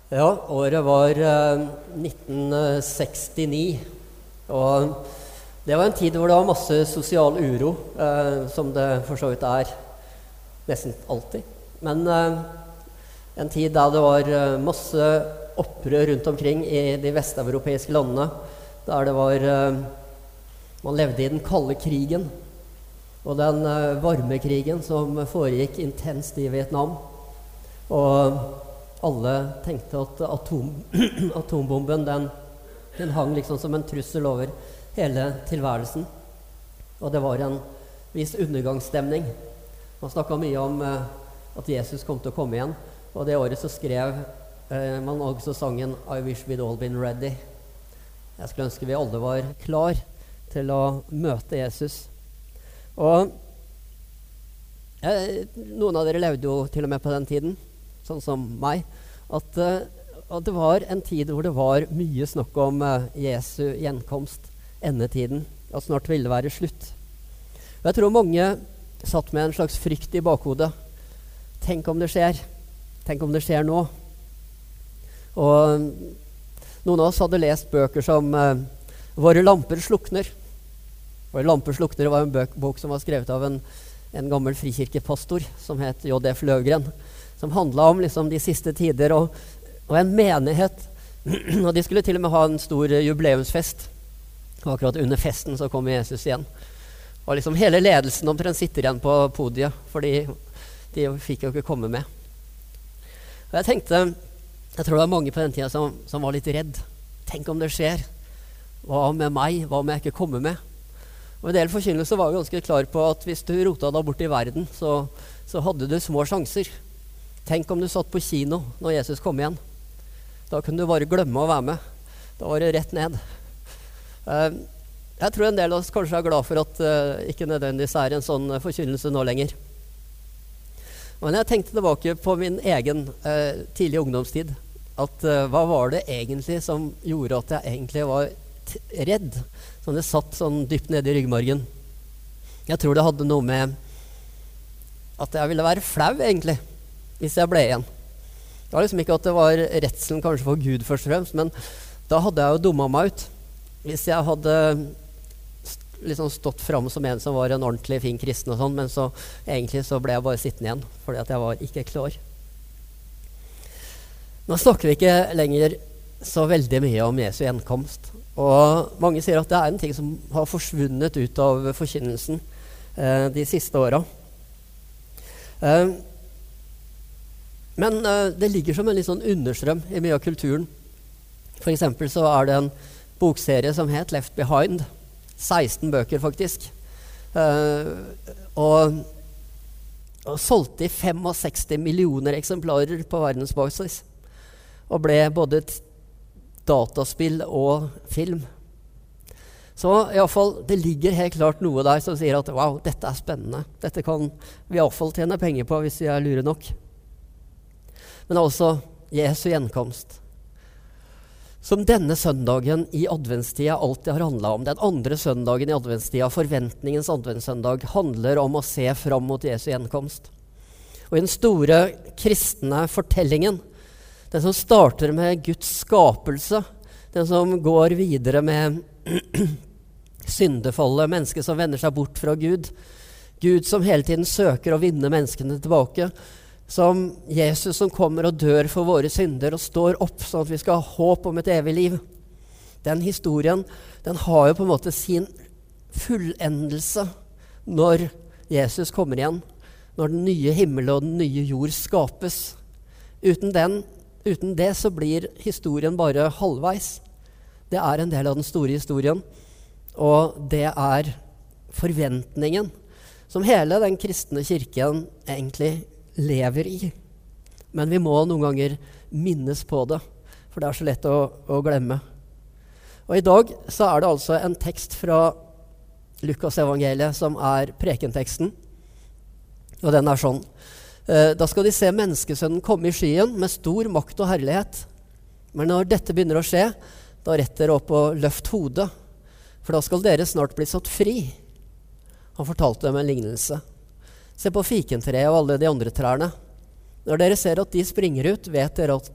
Ja, året var 1969, og det var en tid hvor det var masse sosial uro, som det for så vidt nesten alltid. Men en tid da det var masse opprør rundt omkring i de vesteuropeiske landene, der det var, man levde i den kalde krigen, og den varme krigen som foregikk intenst i Vietnam, og alle tenkte at atombomben den hang liksom som en trussel over hele tilværelsen. Og det var en viss undergangsstemning. Man snakket mye om at Jesus kom til å komme igjen. Og det året så skrev man også sangen I wish we'd all been ready. Jeg skulle ønske vi alle var klar til å møte Jesus. Og noen av dere levde jo til og med på den tiden, sånn som meg, at det var en tid hvor det var mye snakk om Jesu gjenkomst, endetiden, og snart ville det være slutt. Og jeg tror mange satt med en slags frykt i bakhodet. Tenk om det skjer. Tenk om det skjer nå. Og noen av oss hadde lest bøker som Våre lamper slukner. Våre lamper slukner var en bok som var skrevet av en gammel frikirkepastor som het J.F. Løvgren, som handlet om liksom de siste tider og en menighet. Og de skulle til og med ha en stor jubileumsfest. Og akkurat under festen så kom Jesus igjen. Og liksom hele ledelsen omtrent sitter igjen på podiet, fordi de fikk jo ikke komme med. Og jeg tenkte, jeg tror det var mange på den tiden som var litt redd. Tenk om det skjer. Hva med meg? Hva om jeg ikke kommer med? Og en del forkynnelse var jo ganske klar på at hvis du rotet deg bort i verden, så hadde du små sjanser. Tenk om du satt på kino når Jesus kom igjen. Da kunne du bare glemme å være med. Da var det rett ned. Jeg tror en del av oss kanskje glad for at ikke nødvendigvis en sånn forkynnelse nå lenger. Men jeg tenkte tilbake på min egen tidlige ungdomstid. At hva var det egentlig som gjorde at jeg egentlig var redd? Sånn det satt sånn dypt nede i ryggmargen. Jeg tror det hadde noe med at jeg ville være flau egentlig, hvis jeg ble igjen. Det var liksom ikke at det var redselen kanskje for Gud først og fremst, men da hadde jeg jo dummet meg ut. Hvis jeg hadde liksom stått frem som en som var en ordentlig fin kristen og sånn, men så egentlig så ble jeg bare sittende igjen, fordi at jeg var ikke klar. Nå snakker vi ikke lenger så veldig mye om Jesu gjenkomst, og mange sier at det en ting som har forsvunnet ut av forkynnelsen de siste årene. Men det ligger som en litt sånn understrøm i mye av kulturen. For eksempel så det en bokserie som het Left Behind. 16 bøker faktisk. Og solgte i 65 millioner eksemplarer på verdensbasis. Og ble både et dataspill og film. Så i alle fall, det ligger helt klart noe der som sier at wow, dette spennende. Dette kan vi i alle fall tjene penger på hvis vi lure nok. Men altså Jesu gjenkomst, som denne søndagen i adventstida alltid har handlet om. Den andre søndagen i adventstida, forventningens adventssøndag, handler om å se fram mot Jesu gjenkomst. Og i den store kristne fortellingen, den som starter med Guds skapelse, den som går videre med syndefallet, mennesker som vender seg bort fra Gud, Gud som hele tiden søker å vinne menneskene tilbake, som Jesus som kommer og dør for våre synder og står opp sånn at vi skal ha håp om et evig liv. Den historien, den har jo på en måte sin fullendelse når Jesus kommer igjen, når den nye himmel og den nye jord skapes. Uten det så blir historien bare halvveis. Det en del av den store historien, og det forventningen som hele den kristne kirken egentlig lever i. Men vi må noen ganger minnes på det, for det så lett å glemme. Og i dag så det altså en tekst fra Lukas evangeliet som prekenteksten, og den sånn. Da skal de se menneskesønnen komme i skyen med stor makt og herlighet. Men når dette begynner å skje, da retter opp og løft hodet, for da skal dere snart bli satt fri. Han fortalte dem en lignelse. Se på fikentreet og alle de andre trærne. Når dere ser at de springer ut, vet dere at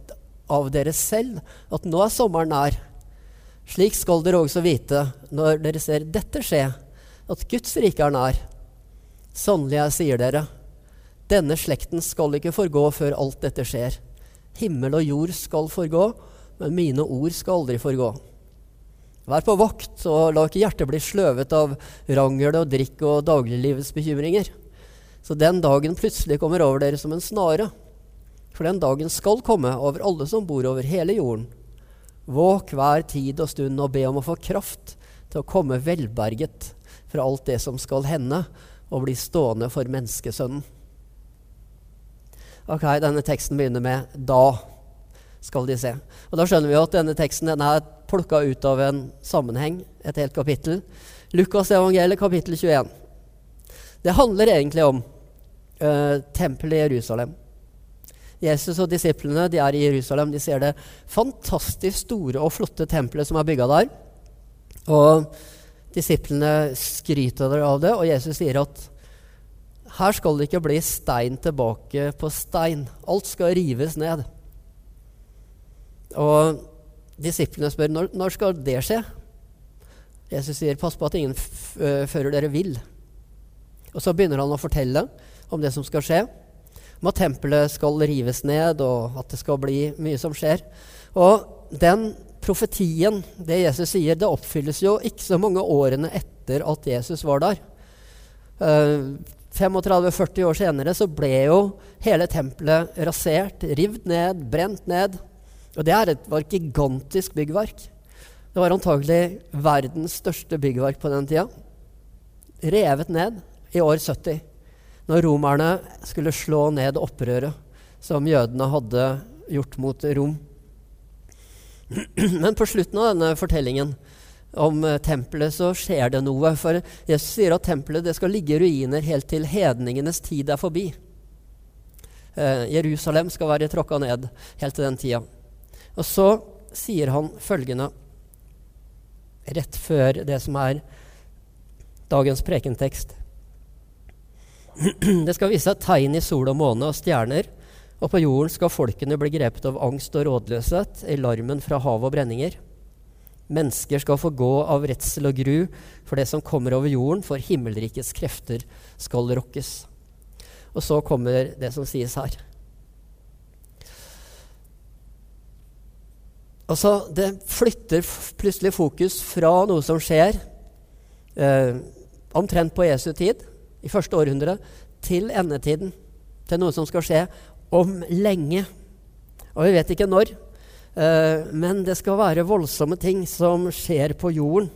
av dere selv at nå sommeren nær. Slik skal dere også vite når dere ser dette skje, at Guds rike nær. Sannelig jeg sier dere, denne slekten skal ikke forgå før alt dette skjer. Himmel og jord skal forgå, men mine ord skal aldri forgå. Vær på vakt, og la ikke hjertet bli sløvet av rangel og drikk og dagliglivets bekymringer. Så den dagen plutselig kommer over dere som en snare. For den dagen skal komme over alle som bor over hele jorden. Våk hver tid og stund og be om å få kraft til å komme velberget fra alt det som skal hende og bli stående for menneskesønnen. Ok, denne teksten begynner med «da» skal de se. Og da skjønner vi at denne teksten den er plukket ut av en sammenheng, et helt kapittel. Lukas evangeliet, kapittel 21. Det handler egentlig om tempelet i Jerusalem. Jesus og disiplene, de er i Jerusalem, de ser det fantastisk store og flotte tempelet som er bygget der. Og disiplene skryter av det, og Jesus sier at her skal det ikke bli stein tilbake på stein. Alt skal rives ned. Og disiplene spør, når skal det skje? Jesus sier, pass på at ingen fører dere vil. Og så begynner han å fortelle om det som skal skje, om at tempelet skal rives ned, og at det skal bli mye som skjer. Og den profetien, det Jesus sier, det oppfylles jo ikke så mange årene etter at Jesus var der. 35-40 år senere så ble jo hele tempelet rasert, rivd ned, brent ned. Og det var et gigantisk byggverk. Det var antagelig verdens største byggverk på den tida. Revet ned i år 70, når romerne skulle slå ned opprøret som jødene hadde gjort mot Rom. Men på slutten av denne fortellingen om tempelet så skjer det noe, for Jesus sier at tempelet det skal ligge i ruiner helt til hedningenes tid er forbi. Jerusalem skal være tråkket ned helt til den tida. Og så sier han følgende, rett før det som er dagens prekentekst. Det skal vise seg tegn i sol og måne og stjerner, og på jorden skal folkene bli grepet av angst og rådløshet i larmen fra hav og brenninger. Mennesker skal få gå av redsel og gru for det som kommer over jorden, for himmelrikets krefter skal rokkes. Og så kommer det som sies her. Altså, det flytter plutselig fokus fra noe som skjer omtrent på Jesu tid, i første århundre, til endetiden, til noe som skal skje om lenge. Og vi vet ikke når, men det skal være voldsomme ting som skjer på jorden.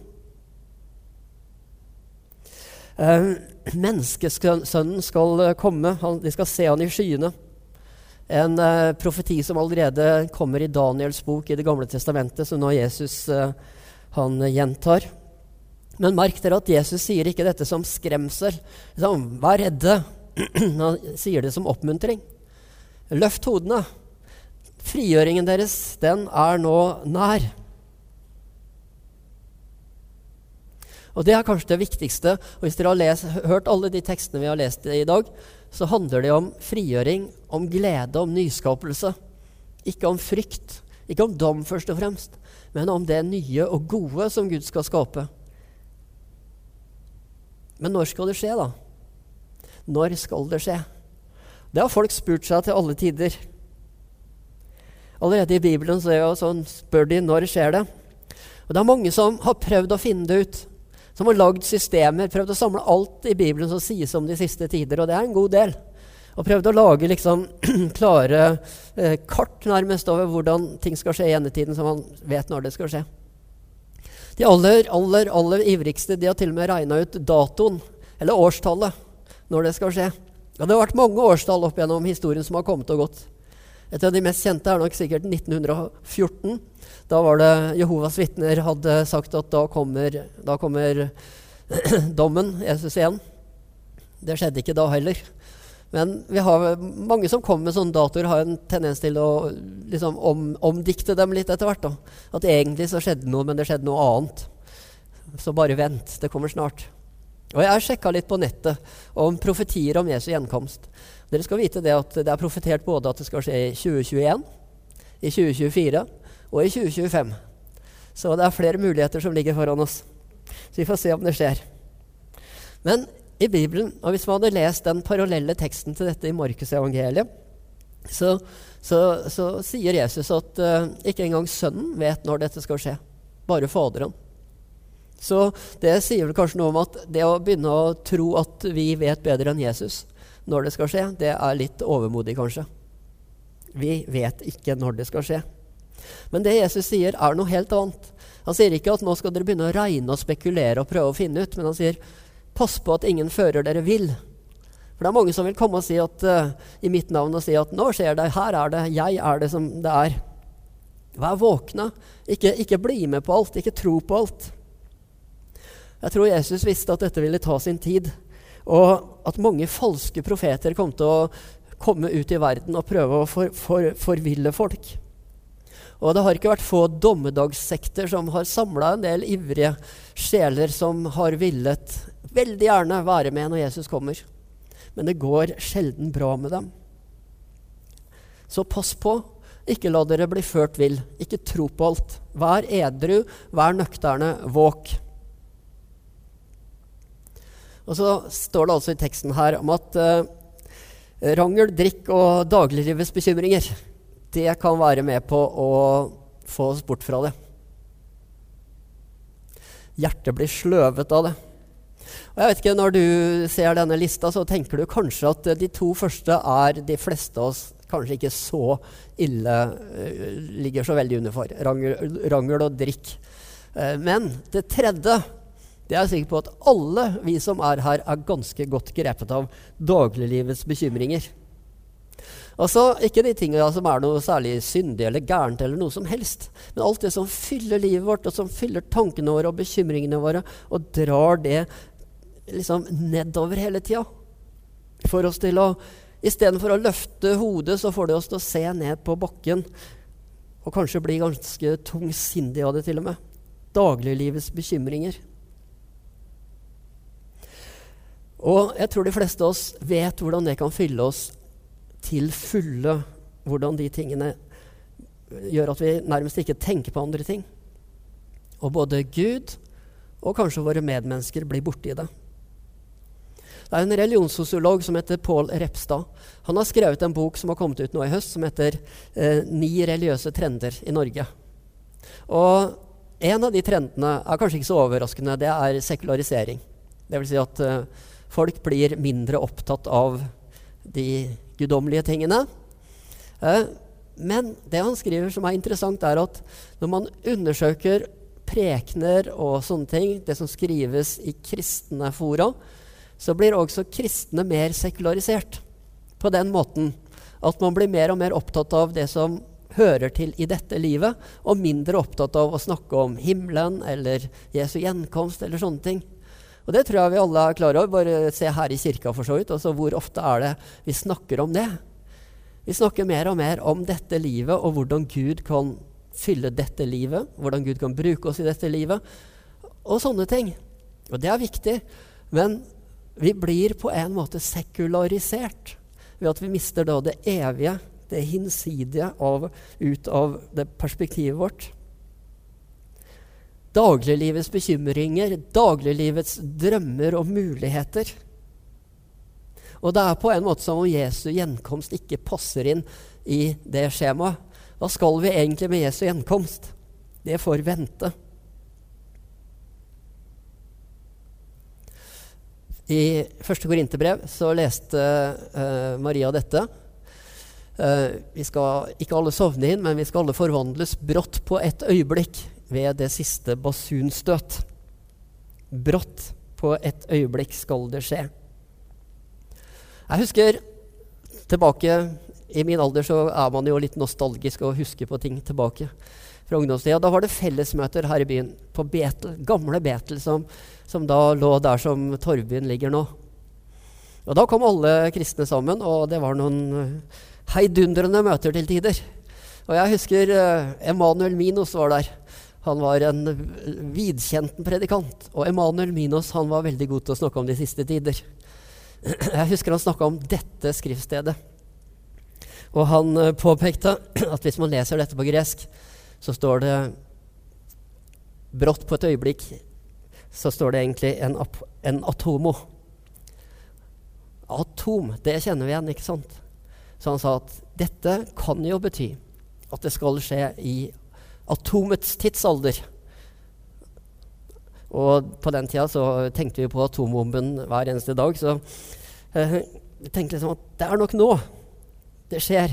Menneskesønnen skal komme, de skal se han i skyene. En profeti som allerede kommer i Daniels bok i Det gamle testamentet, som nå Jesus han gjentar. Men merk dere at Jesus sier ikke dette som skremsel. Vær redde. Han sier det som oppmuntring. Løft hodene. Frigjøringen deres, den er nå nær. Og det er kanskje det viktigste. Og hvis dere har hørt alle de tekstene vi har lest i dag, så handler det om frigjøring, om glede, om nyskapelse. Ikke om frykt, ikke om dom først og fremst, men om det nye og gode som Gud skal skape. Men når skal det skje da? Når skal det skje? Det har folk spurt seg til alle tider. Allerede i Bibelen så spør de når skjer det. Og det er mange som har prøvd å finne det ut, som har lagd systemer, prøvd å samle alt i Bibelen som sies om de siste tider, og det er en god del. Og prøvd å lage klare kart nærmest over hvordan ting skal skje i endetiden, så man vet når det skal skje. De aller ivrigste, de har til og med regnet ut datoen, eller årstallet, når det skal skje. Og det har vært mange årstall opp gjennom historien som har kommet og gått. Et av de mest kjente er nok sikkert 1914. Da var det Jehovas vitner hadde sagt at da kommer dommen, Jesus igjen. Det skjedde ikke da heller. Men vi har mange som kommer med sånne datoer, har en tendens til å omdikte dem litt etter hvert. Da. At egentlig så skjedde noe, men det skjedde noe annet. Så bare vent, det kommer snart. Og jeg har sjekket litt på nettet om profetier om Jesu gjenkomst. Dere skal vite det at det er profetert både at det skal skje i 2021, i 2024 og i 2025. Så det flere muligheter som ligger foran oss. Så vi får se om det skjer. Men i Bibelen, og hvis man hadde lest den parallelle teksten til dette i Markus evangeliet, så sier Jesus at ikke engang sønnen vet når dette skal skje. Bare faderen. Så det sier vel kanskje noe om at det å begynne å tro at vi vet bedre enn Jesus når det skal skje, det litt overmodig kanskje. Vi vet ikke når det skal skje. Men det Jesus sier noe helt annet. Han sier ikke at nå skal dere begynne å regne og spekulere og prøve å finne ut, men han sier, pass på at ingen fører dere vil. For det mange som vil komme og si at, i mitt navn og si at nå skjer det, her det, jeg det som det Vær våkne, ikke bli med på alt, ikke tro på alt. Jeg tror Jesus visste at dette ville ta sin tid, og at mange falske profeter kom til å komme ut i verden og prøve å forville folk. Og det har ikke vært få dommedagssekter som har samlet en del ivrige sjeler som har villet veldig gjerne være med når Jesus kommer. Men det går sjelden bra med dem. Så pass på, ikke la dere bli ført vill, ikke tro på alt. Vær edru, vær nøkterne, våk. Og så står det altså i teksten her om at rangel, drikk og dagliglivets bekymringer, det kan være med på å få oss bort fra det. Hjertet blir sløvet av det. Og jeg vet ikke, når du ser denne lista, så tenker du kanskje at de to første de fleste av oss kanskje ikke så ille, ligger så veldig under for. Rangel og drikk. Men det tredje, det jeg sikker på at alle vi som her ganske godt grepet av dagliglivets bekymringer. Altså, ikke de tingene som noe særlig syndig eller gærent eller noe som helst, men alt det som fyller livet vårt, og som fyller tankene våre og bekymringene våre, og drar det liksom nedover hele tida. For oss til å, i stedet for å løfte hodet, så får det oss til å se ned på bakken, og kanskje bli ganske tungsindig av det til og med. Dagliglivets bekymringer. Og jeg tror de fleste av oss vet hvordan det kan fylle oss til fulle, hvordan de tingene gjør at vi nærmest ikke tenker på andre ting. Og både Gud og kanskje våre medmennesker blir borte i det. Det en religionssosiolog som heter Paul Repstad. Han har skrevet en bok som har kommet ut nå i høst, som heter 9 religiøse trender i Norge. Og en av de trendene kanskje ikke så overraskende, det sekularisering. Det vil si at folk blir mindre opptatt av de guddommelige tingene. Men det han skriver som interessant at når man undersøker prekener og sånne ting, det som skrives i kristne fora, så blir også kristne mer sekularisert. På den måten at man blir mer og mer opptatt av det som hører til i dette livet, og mindre opptatt av å snakke om himmelen eller Jesu gjenkomst eller sånne ting. Og det tror jeg vi alle klar over, bare se her i kirka for så vidt, altså hvor ofte det vi snakker om det. Vi snakker mer og mer om dette livet, og hvordan Gud kan fylle dette livet, hvordan Gud kan bruke oss i dette livet, og sånne ting. Og det viktig, men vi blir på en måte sekularisert, ved at vi mister da det evige, det hinsidige ut av det perspektivet vårt. Dagliglivets bekymringer, dagliglivets drømmer og muligheter. Og det på en måte som om Jesu gjenkomst ikke passer inn i det skjemaet. Hva skal vi egentlig med Jesu gjenkomst? Det får vente. I 1. Korinterbrev så leste Maria dette. Vi skal ikke alle sovne inn, men vi skal alle forvandles brått på et øyeblikk ved det siste basunstøt. Brått på et øyeblikk skal det skje. Jeg husker tilbake, i min alder så man jo litt nostalgisk å huske på ting tilbake fra ungdomstida. Da var det fellesmøter her i byen på Betel, gamle Betel, som da lå der som Torvbyen ligger nå. Og da kom alle kristne sammen, og det var noen heidundrende møter til tider. Og jeg husker Emanuel Minos var der. Han var en vidkjent predikant, og Emanuel Minos han var veldig god til å snakke om de siste tider. Jeg husker han snakket om dette skriftstedet. Og han påpekte at hvis man leser dette på gresk, så står det brått på et øyeblikk, så står det egentlig en atomo. Atom, det kjenner vi igjen, ikke sant? Så han sa at dette kan jo bety at det skal skje i atomets tidsalder. Og på den tida så tenkte vi på atombomben hver eneste dag, så jeg tenkte liksom at det er nok nå det skjer.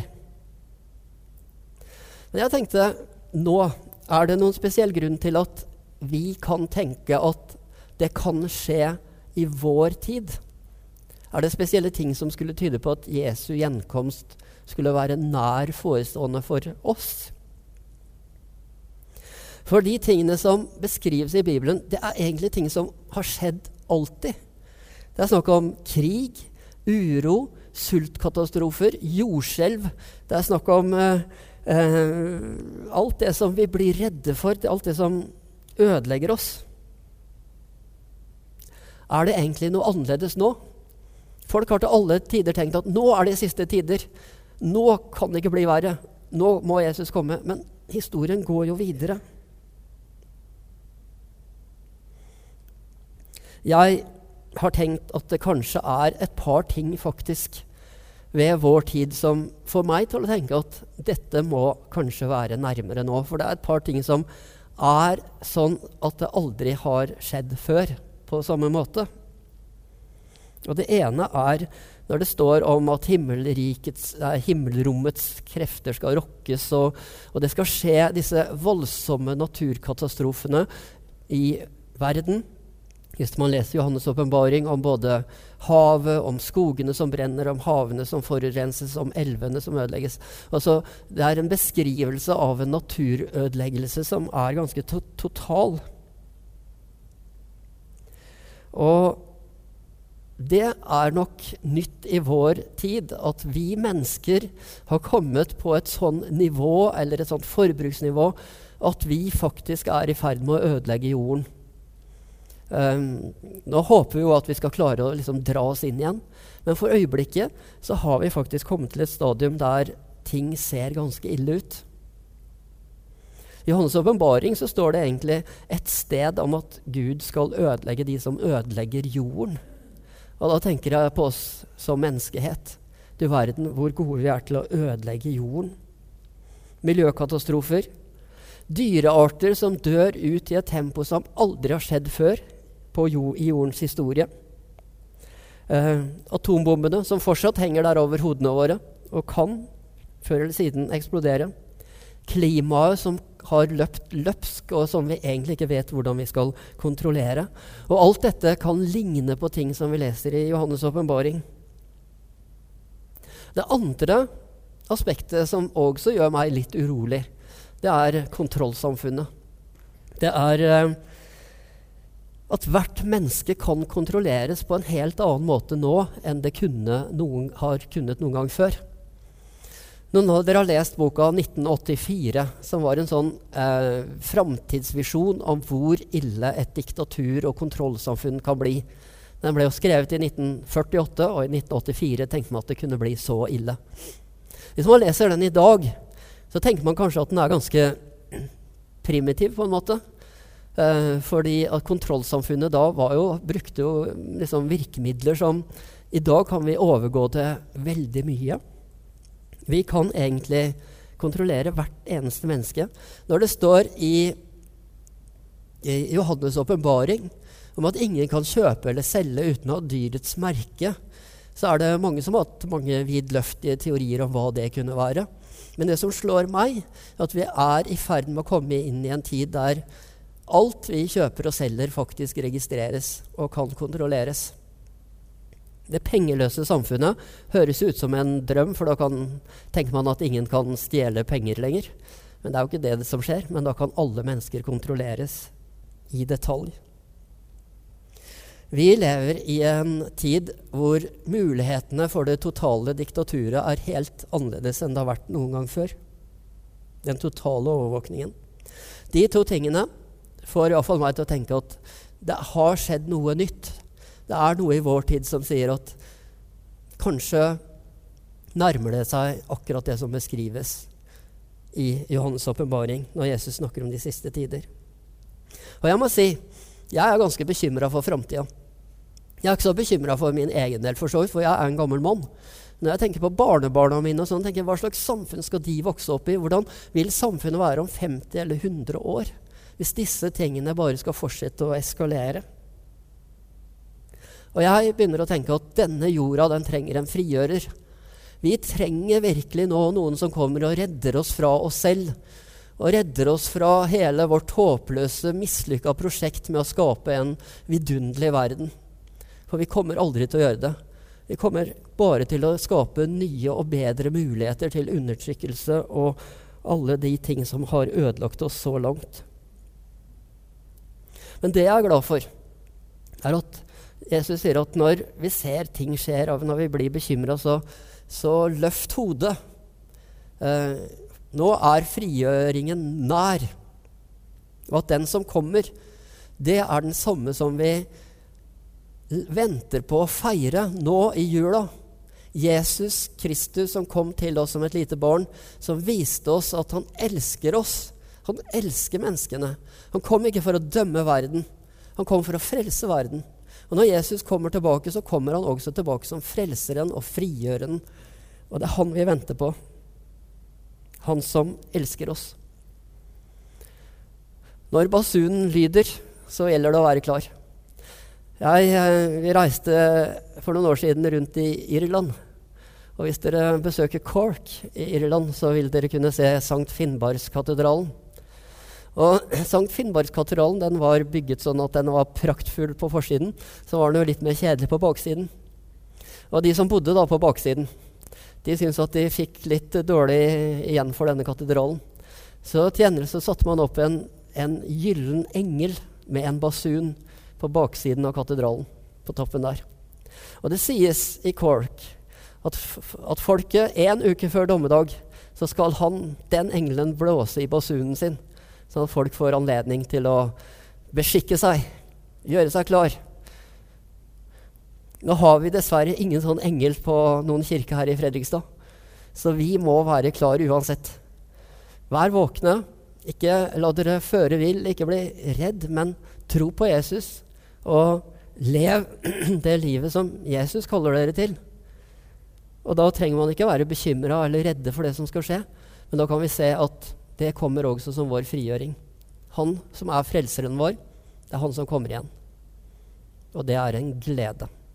Men jeg tenkte, nå er det noen spesiell grunn til at vi kan tenke at det kan skje i vår tid. Er det spesielle ting som skulle tyde på at Jesu gjenkomst skulle være nær forestående for oss? For de tingene som beskrives i Bibelen, det er egentlig ting som har skjedd alltid. Det er snakk om krig, uro, sultkatastrofer, jordskjelv. Det er snakk om alt det som vi blir redde for, alt det som ødelegger oss. Er det egentlig noe annerledes nå? Folk har til alle tider tenkt at nå er det siste tider. Nå kan det ikke bli verre. Nå må Jesus komme. Men historien går jo videre. Jeg har tenkt at det kanskje er et par ting faktisk ved vår tid som får meg til å tenke at dette må kanskje være nærmere nå. For det er et par ting som er sånn at det aldri har skjedd før på samme måte. Og det ene er når det står om at himmelrommets krefter skal rokkes, og det skal skje disse voldsomme naturkatastrofene i verden. Hvis man leser Johannes åpenbaring om både havet, om skogene som brenner, om havene som forurenses, om elvene som ødelegges. Altså, det er en beskrivelse av en naturødeleggelse som er ganske total. Og det er nok nytt i vår tid at vi mennesker har kommet på et sånn nivå, eller et sånt forbruksnivå, at vi faktisk er i ferd med å ødelegge jorden. Nå håper vi jo at vi skal klare å liksom dra oss inn igjen, men for øyeblikket så har vi faktisk kommet til et stadium der ting ser ganske ille ut. I Johannes åpenbaring så står det egentlig et sted om at Gud skal ødelegge de som ødelegger jorden. Og da tenker jeg på oss som menneskehet. Du verden hvor gode vi er til å ødelegge jorden. Miljøkatastrofer. Dyrearter som dør ut i et tempo som aldri har skjedd før i jordens historie. Atombombene som fortsatt henger der over hodene våre og kan før eller siden eksplodere. Klimaet som har løpt løpsk, og som vi egentlig ikke vet hvordan vi skal kontrollere. Og alt dette kan ligne på ting som vi leser i Johannes åpenbaring. Det andre aspektet som også gjør meg litt urolig, det er kontrollsamfunnet. Det er at hvert menneske kan kontrolleres på en helt annen måte nå enn det har kunnet noen gang før. Noen av dere har lest boka 1984, som var en sånn framtidsvisjon om hvor ille et diktatur og kontrollsamfunn kan bli. Den ble jo skrevet i 1948, og i 1984 tenkte man at det kunne bli så ille. Hvis man leser den i dag, så tenker man kanskje at den er ganske primitiv på en måte. Fordi at kontrollsamfunnet da brukte jo liksom virkemidler som i dag kan vi overgå til veldig mye. Vi kan egentlig kontrollere hvert eneste menneske. Når det står i Johannes åpenbaring om at ingen kan kjøpe eller selge uten å ha dyrets merke, så er det mange som har hatt mange vidløftige teorier om hva det kunne være. Men det som slår meg, er at vi er i ferd med å komme inn i en tid der alt vi kjøper og selger faktisk registreres og kan kontrolleres. Det pengeløse samfunnet høres ut som en drøm, for da tenker man at ingen kan stjele penger lenger. Men det er jo ikke det som skjer, men da kan alle mennesker kontrolleres i detalj. Vi lever i en tid hvor mulighetene for det totale diktaturet er helt annerledes enn det har vært noen gang før. Den totale overvåkningen. De to tingene får i hvert fall meg til å tenke at det har skjedd noe nytt. Det er noe i vår tid som sier at kanskje nærmer det seg akkurat det som beskrives i Johannes åpenbaring, når Jesus snakker om de siste tider. Og jeg må si, jeg ganske bekymret for fremtiden. Jeg ikke så bekymret for min egen del, for jeg en gammel mann. Når jeg tenker på barnebarna mine, og sånn, tenker jeg, hva slags samfunn skal de vokse opp i? Hvordan vil samfunnet være om 50 eller 100 år, hvis disse tingene bare skal fortsette å eskalere? Og jeg begynner å tenke at denne jorda, den trenger en frigjører. Vi trenger virkelig nå noen som kommer og redder oss fra oss selv, og redder oss fra hele vårt håpløse, mislykka prosjekt med å skape en vidunderlig verden. For vi kommer aldri til å gjøre det. Vi kommer bare til å skape nye og bedre muligheter til undertrykkelse og alle de ting som har ødelagt oss så langt. Men det jeg glad for, er at Jesus sier at når vi ser ting skjer, og når vi blir bekymret, så løft hodet. Nå frigjøringen nær. Og at den som kommer, det den samme som vi venter på å feire nå i jula. Jesus Kristus som kom til oss som et lite barn, som viste oss at han elsker oss. Han elsker menneskene. Han kom ikke for å dømme verden. Han kom for å frelse verden. Og når Jesus kommer tilbake, så kommer han også tilbake som frelseren og frigjøreren. Og det han vi venter på. Han som elsker oss. Når basunen lyder, så gjelder det å være klar. Vi reiste for noen år siden rundt i Irland. Og hvis dere besøker Cork i Irland, så vil dere kunne se Sankt Finnbargskatedralen. Og Sankt Finnbargskatedralen, den var bygget sånn at den var praktfull på forsiden, så var den jo litt mer kjedelig på baksiden. Og de som bodde da på baksiden, de syntes at de fikk litt dårlig igjen for denne katedralen. Så til gjengjeld så satte man opp en gyllen engel med en basun på baksiden av katedralen, på toppen der. Og det sies i Cork at folket en uke før dommedag, så skal den engelen blåse i basunen sin, sånn at folk får anledning til å beskikke seg, gjøre seg klar. Nå har vi dessverre ingen sånn engel på noen kirke her i Fredrikstad, så vi må være klar uansett. Vær våkne, ikke la dere føre vill, ikke bli redd, men tro på Jesus, og lev det livet som Jesus kaller dere til. Og da trenger man ikke være bekymret eller redde for det som skal skje, men da kan vi se at det kommer også som vår frigjøring. Han som frelseren vår, det han som kommer igjen. Og det en glede.